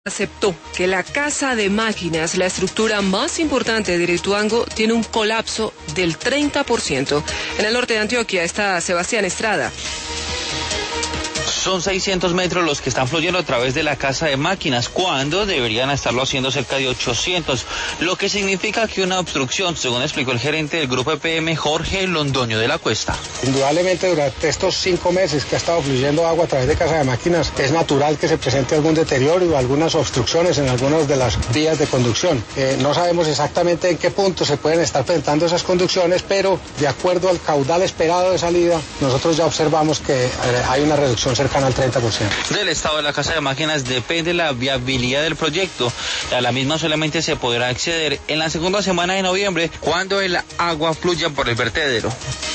aceptó que la casa de máquinas, la estructura más importante de Hidroituango, tiene un colapso del 30%. En el norte de Antioquia está Sebastián Estrada. Son 600 metros los que están fluyendo a través de la casa de máquinas, cuando deberían estarlo haciendo cerca de 800, lo que significa que una obstrucción, según explicó el gerente del grupo EPM, Jorge Londoño de la Cuesta. Indudablemente durante estos 5 meses que ha estado fluyendo agua a través de casa de máquinas, es natural que se presente algún deterioro o algunas obstrucciones en algunas de las vías de conducción. No sabemos exactamente en qué punto se pueden estar presentando esas conducciones, pero de acuerdo al caudal esperado de salida, nosotros ya observamos que hay una reducción cercana al 30%. Del estado de la casa de máquinas depende la viabilidad del proyecto. A la misma solamente se podrá acceder en la segunda semana de noviembre, cuando el agua fluya por el vertedero.